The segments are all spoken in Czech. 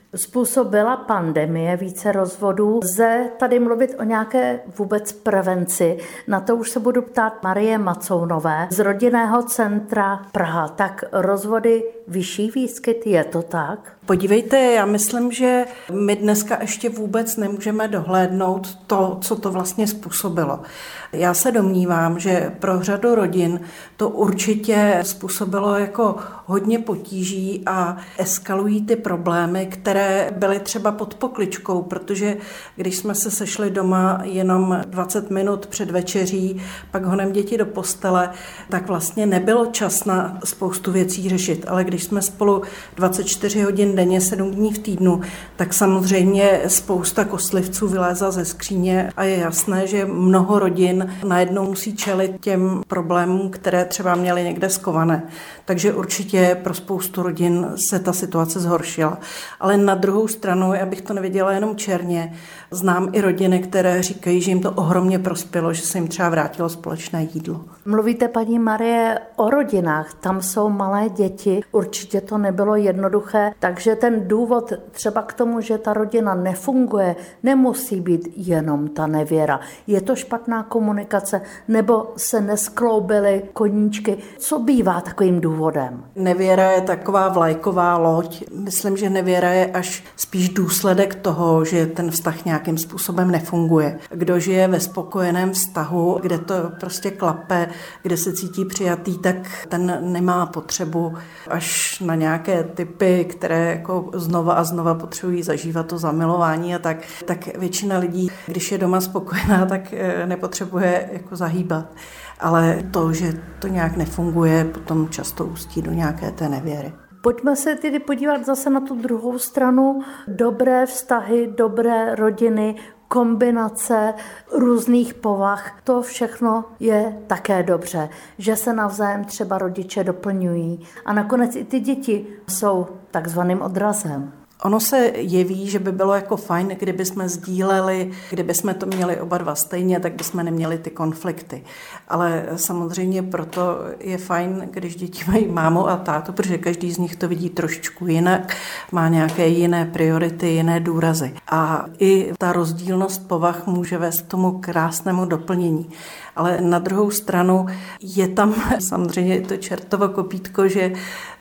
Způsobila pandemie více rozvodů. Lze tady mluvit o nějaké vůbec prevenci? Na to už se budu ptát Marie Macounové z Rodinného centra Praha. Tak rozvody vyšší výskyt, je to tak? Podívejte, já myslím, že my dneska ještě vůbec nemůžeme dohlédnout to, co to vlastně způsobilo. Já se domnívám, že pro řadu rodin to určitě způsobilo jako hodně potíží a eskalují ty problémy, které byly třeba pod pokličkou, protože když jsme se sešli doma jenom 20 minut před večeří, pak honem děti do postele, tak vlastně nebylo čas na spoustu věcí řešit, ale když jsme spolu 24 hodin denně, 7 dní v týdnu, tak samozřejmě spousta koslivců vylézá ze skříně a je jasné, že mnoho rodin najednou musí čelit těm problémům, které třeba měly někde skované. Takže určitě pro spoustu rodin se ta situace zhoršila. Ale na druhou stranu, já bych to neviděla jenom černě, znám i rodiny, které říkají, že jim to ohromně prospělo, že se jim třeba vrátilo společné jídlo. Mluvíte, paní Marie, o rodinách. Tam jsou malé děti. Určitě to nebylo jednoduché, takže ten důvod třeba k tomu, že ta rodina nefunguje, nemusí být jenom ta nevěra. Je to špatná komunikace, nebo se neskloubily koníčky? Co bývá takovým důvodem? Nevěra je taková vlajková loď. Myslím, že nevěra je až spíš důsledek toho, že ten vztah nějakým způsobem nefunguje. Kdo žije ve spokojeném vztahu, kde to prostě klape, kde se cítí přijatý, tak ten nemá potřebu až na nějaké typy, které jako znova a znova potřebují zažívat to zamilování a tak většina lidí, když je doma spokojená, tak nepotřebuje jako zahýbat. Ale to, že to nějak nefunguje, potom často ústí do nějaké té nevěry. Pojďme se tedy podívat zase na tu druhou stranu. Dobré vztahy, dobré rodiny, kombinace různých povah, to všechno je také dobře, že se navzájem třeba rodiče doplňují a nakonec i ty děti jsou takzvaným odrazem. Ono se jeví, že by bylo jako fajn, kdyby jsme sdíleli, kdyby jsme to měli oba dva stejně, tak bychom neměli ty konflikty. Ale samozřejmě proto je fajn, když děti mají mámu a tátu, protože každý z nich to vidí trošičku jinak, má nějaké jiné priority, jiné důrazy. A i ta rozdílnost povah může vést k tomu krásnému doplnění. Ale na druhou stranu je tam samozřejmě to čertovo kopítko, že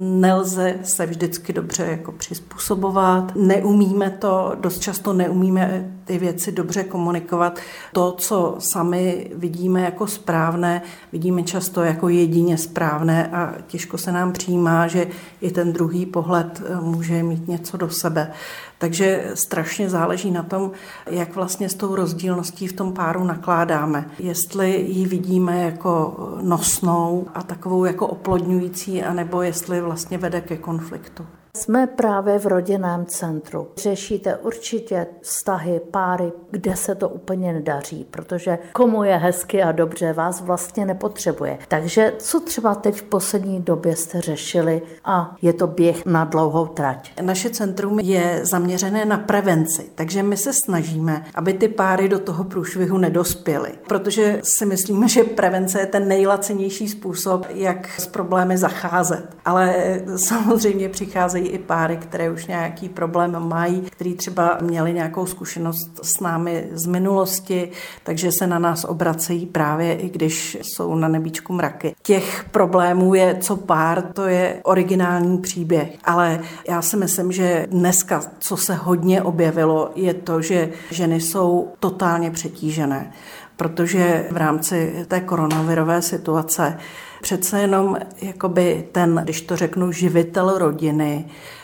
nelze se vždycky dobře jako přizpůsobovat. Neumíme to, dost často neumíme ty věci dobře komunikovat. To, co sami vidíme jako správné, vidíme často jako jedině správné a těžko se nám přijímá, že i ten druhý pohled může mít něco do sebe. Takže strašně záleží na tom, jak vlastně s tou rozdílností v tom páru nakládáme. Jestli ji vidíme jako nosnou a takovou jako oplodňující, anebo jestli vlastně vede ke konfliktu. Jsme právě v Rodinném centru. Řešíte určitě vztahy, páry, kde se to úplně nedaří, protože komu je hezky a dobře, vás vlastně nepotřebuje. Takže co třeba teď v poslední době jste řešili a je to běh na dlouhou trať? Naše centrum je zaměřené na prevenci, takže my se snažíme, aby ty páry do toho průšvihu nedospěly, protože si myslíme, že prevence je ten nejlacenější způsob, jak s problémy zacházet. Ale samozřejmě přicházejí i páry, které už nějaký problém mají, který třeba měli nějakou zkušenost s námi z minulosti, takže se na nás obracejí právě i když jsou na nebíčku mraky. Těch problémů je co pár, to je originální příběh, ale já si myslím, že dneska, co se hodně objevilo, je to, že ženy jsou totálně přetížené, protože v rámci té koronavirové situace přece jenom jakoby ten, když to řeknu, živitel rodiny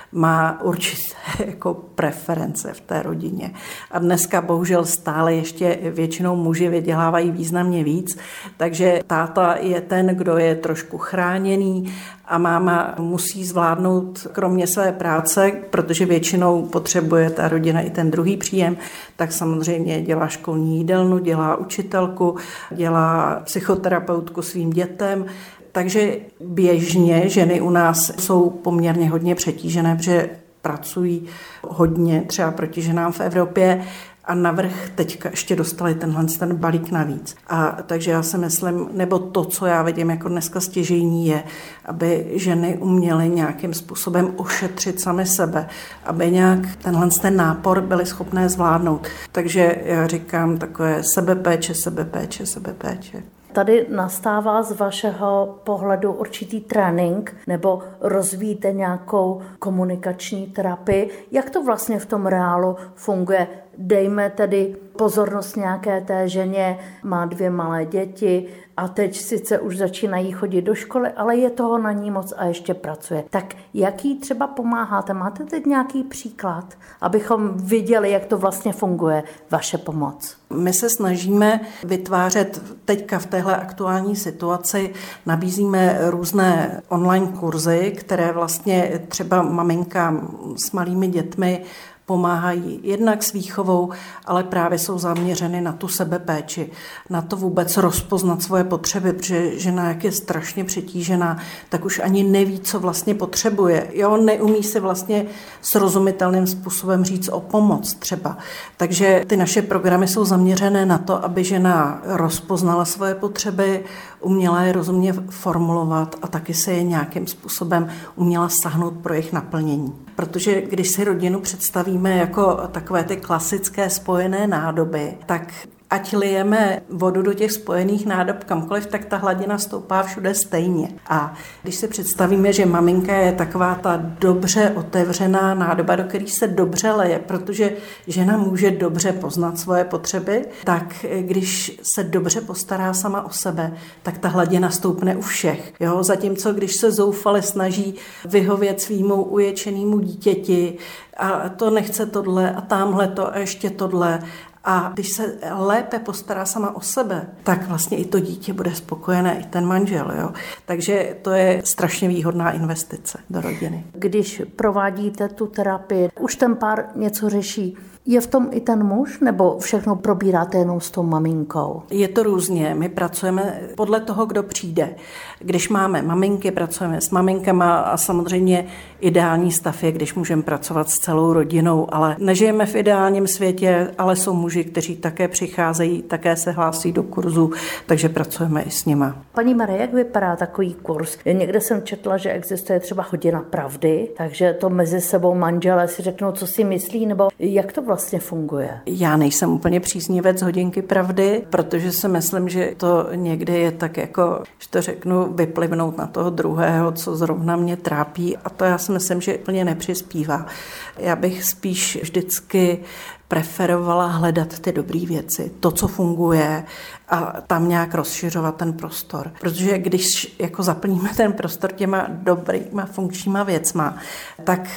má určité jako preference v té rodině. A dneska bohužel stále ještě většinou muži vydělávají významně víc, takže táta je ten, kdo je trošku chráněný a máma musí zvládnout kromě své práce, protože většinou potřebuje ta rodina i ten druhý příjem, tak samozřejmě dělá školní jídelnu, dělá učitelku, dělá psychoterapeutku svým dětem. Takže běžně ženy u nás jsou poměrně hodně přetížené, protože pracují hodně třeba proti ženám v Evropě a navrch teďka ještě dostali ten balík navíc. A takže já si myslím, nebo to, co já vidím jako dneska stěžejní je, aby ženy uměly nějakým způsobem ošetřit sami sebe, aby nějak ten nápor byly schopné zvládnout. Takže já říkám takové sebepéče. Tady nastává z vašeho pohledu určitý trénink nebo rozvíjíte nějakou komunikační terapii. Jak to vlastně v tom reálu funguje? Dejme tedy pozornost nějaké té ženě, má 2 malé děti a teď sice už začínají chodit do školy, ale je toho na ní moc a ještě pracuje. Tak jak jí třeba pomáháte? Máte teď nějaký příklad, abychom viděli, jak to vlastně funguje, vaše pomoc? My se snažíme vytvářet teďka v téhle aktuální situaci, nabízíme různé online kurzy, které vlastně třeba maminkám s malými dětmi pomáhají jednak s výchovou, ale právě jsou zaměřeny na tu sebepéči, na to vůbec rozpoznat svoje potřeby, protože žena, jak je strašně přetížená, tak už ani neví, co vlastně potřebuje. Jo, neumí si vlastně srozumitelným způsobem říct o pomoc třeba. Takže ty naše programy jsou zaměřené na to, aby žena rozpoznala svoje potřeby, uměla je rozumně formulovat a taky se je nějakým způsobem uměla sáhnout pro jejich naplnění. Protože když si rodinu představíme jako takové ty klasické spojené nádoby, tak ať lijeme vodu do těch spojených nádob kamkoliv, tak ta hladina stoupá všude stejně. A když si představíme, že maminka je taková ta dobře otevřená nádoba, do které se dobře leje, protože žena může dobře poznat svoje potřeby, tak když se dobře postará sama o sebe, tak ta hladina stoupne u všech. Jo? Zatímco když se zoufale snaží vyhovět svýmu uječenému dítěti a to nechce tohle a támhle to a ještě tohle, a když se lépe postará sama o sebe, tak vlastně i to dítě bude spokojené, i ten manžel. Jo? Takže to je strašně výhodná investice do rodiny. Když provádíte tu terapii, už ten pár něco řeší. Je v tom i ten muž, nebo všechno probíráte jenom s tou maminkou? Je to různě. My pracujeme podle toho, kdo přijde. Když máme maminky, pracujeme s maminkama a samozřejmě ideální stav je, když můžeme pracovat s celou rodinou, ale nežijeme v ideálním světě, ale jsou muži, kteří také přicházejí, také se hlásí do kurzu, takže pracujeme i s nima. Paní Marie, jak vypadá takový kurz? Někde jsem četla, že existuje třeba hodina pravdy, takže to mezi sebou manželé si řeknou, co si myslí, nebo jak to vlastně funguje? Já nejsem úplně příznivec hodinky pravdy, protože si myslím, že to někdy je tak jako, že to řeknu, vyplivnout na toho druhého, co zrovna mě trápí a to já si myslím, že úplně nepřispívá. Já bych spíš vždycky preferovala hledat ty dobré věci, to, co funguje a tam nějak rozšiřovat ten prostor. Protože když jako zaplníme ten prostor těma dobrýma funkčníma věcma, tak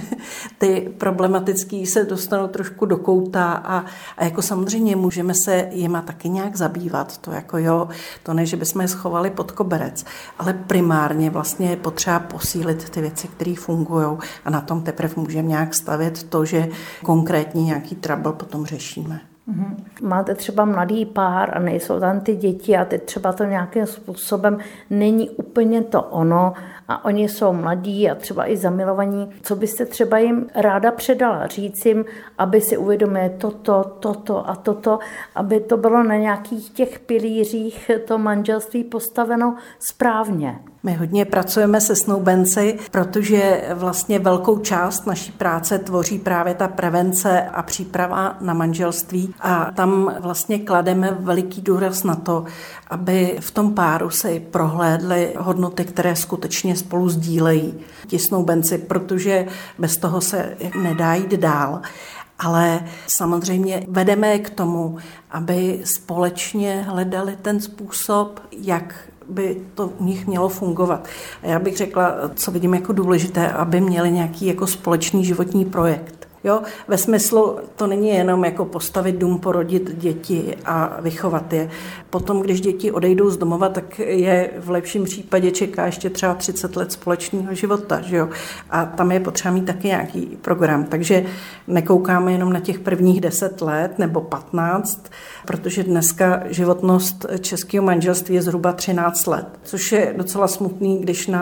ty problematický se dostanou trošku do kouta a jako samozřejmě můžeme se jima taky nějak zabývat. To jako jo, to ne, že bychom je schovali pod koberec, ale primárně vlastně je potřeba posílit ty věci, které fungují a na tom teprve můžeme nějak stavět to, že konkrétně nějaký trouble potom řešíme. Máte třeba mladý pár a nejsou tam ty děti a teď třeba to nějakým způsobem není úplně to ono a oni jsou mladí a třeba i zamilovaní. Co byste třeba jim ráda předala? Říct jim, aby si uvědomili toto a toto, aby to bylo na nějakých těch pilířích to manželství postaveno správně. My hodně pracujeme se snoubenci, protože vlastně velkou část naší práce tvoří právě ta prevence a příprava na manželství a tam vlastně klademe veliký důraz na to, aby v tom páru se prohlédly hodnoty, které skutečně spolu sdílejí ti snoubenci, protože bez toho se nedá jít dál. Ale samozřejmě vedeme k tomu, aby společně hledali ten způsob, jak by to u nich mělo fungovat. A já bych řekla, co vidím jako důležité, aby měli nějaký jako společný životní projekt. Jo, ve smyslu, to není jenom jako postavit dům, porodit děti a vychovat je. Potom, když děti odejdou z domova, tak je v lepším případě čeká ještě třeba 30 let společného života. Že jo? A tam je potřeba mít taky nějaký program. Takže nekoukáme jenom na těch prvních 10 let nebo 15, protože dneska životnost českého manželství je zhruba 13 let, což je docela smutný, když nás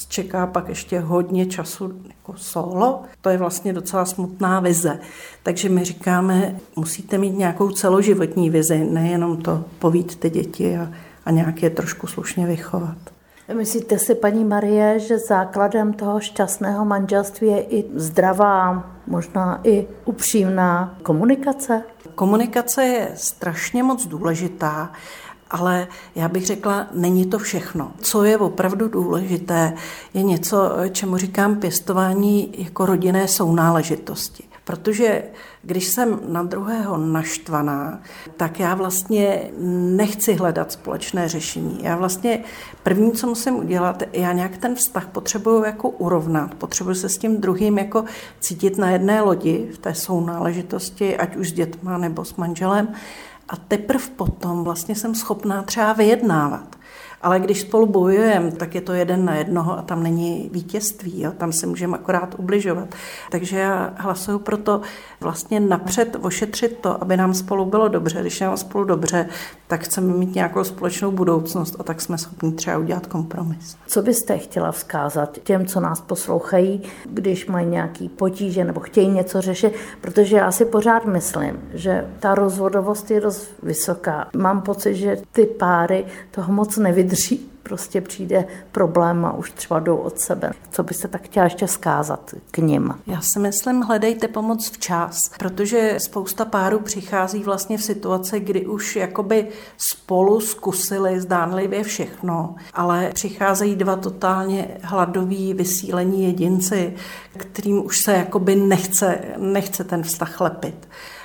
čeká pak ještě hodně času jako solo. To je vlastně docela smutná vize. Takže my říkáme, musíte mít nějakou celoživotní vizi, nejenom to povít ty děti a nějak je trošku slušně vychovat. Myslíte si, paní Marie, že základem toho šťastného manželství je i zdravá, možná i upřímná komunikace? Komunikace je strašně moc důležitá, ale já bych řekla, není to všechno. Co je opravdu důležité, je něco, čemu říkám pěstování jako rodinné sounáležitosti. Protože když jsem na druhého naštvaná, tak já vlastně nechci hledat společné řešení. Já vlastně první, co musím udělat, já nějak ten vztah potřebuju jako urovnat. Potřebuju se s tím druhým jako cítit na jedné lodi v té sounáležitosti, ať už s dětma nebo s manželem. A teprve potom vlastně jsem schopná třeba vyjednávat. Ale když spolu bojujeme, tak je to 1 na 1 a tam není vítězství, jo? Tam si můžeme akorát ubližovat. Takže já hlasuju pro to vlastně napřed ošetřit to, aby nám spolu bylo dobře. Když nám spolu dobře, tak chceme mít nějakou společnou budoucnost a tak jsme schopni třeba udělat kompromis. Co byste chtěla vzkázat těm, co nás poslouchají, když mají nějaký potíže nebo chtějí něco řešit? Protože já si pořád myslím, že ta rozvodovost je dost vysoká. Mám pocit, že ty páry toho moc nevydrží. Prostě přijde problém a už třeba jdou od sebe. Co byste tak chtěla ještě vzkázat k nim? Já si myslím, hledejte pomoc včas, protože spousta párů přichází vlastně v situaci, kdy už jakoby spolu zkusili zdánlivě všechno, ale přicházejí 2 totálně hladoví, vysílení jedinci, kterým už se jakoby nechce ten vztah lepit.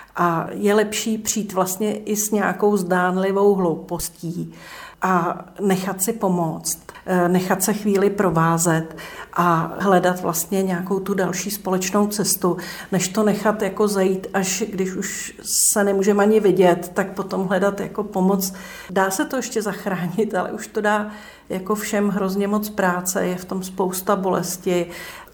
A je lepší přijít vlastně i s nějakou zdánlivou hloupostí a nechat si pomoct, nechat se chvíli provázet a hledat vlastně nějakou tu další společnou cestu, než to nechat jako zajít, až když už se nemůžeme ani vidět, tak potom hledat jako pomoc. Dá se to ještě zachránit, ale už to dá jako všem hrozně moc práce, je v tom spousta bolesti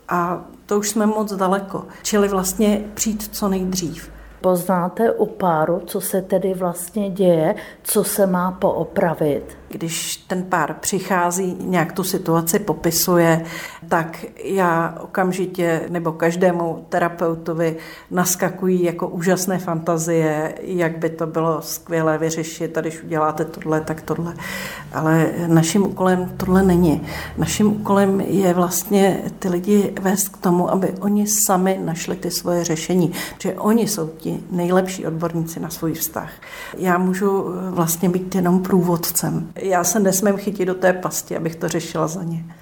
a to už jsme moc daleko. Čili vlastně přijít co nejdřív. Poznáte u páru, co se tedy vlastně děje, co se má poopravit? Když ten pár přichází, nějak tu situaci popisuje, tak já okamžitě nebo každému terapeutovi naskakují jako úžasné fantazie, jak by to bylo skvělé vyřešit a když uděláte tohle, tak tohle. Ale naším úkolem tohle není. Naším úkolem je vlastně ty lidi vést k tomu, aby oni sami našli ty svoje řešení, že oni jsou ti nejlepší odborníci na svůj vztah. Já můžu vlastně být jenom průvodcem. Já se nesmím chytit do té pasti, abych to řešila za ně.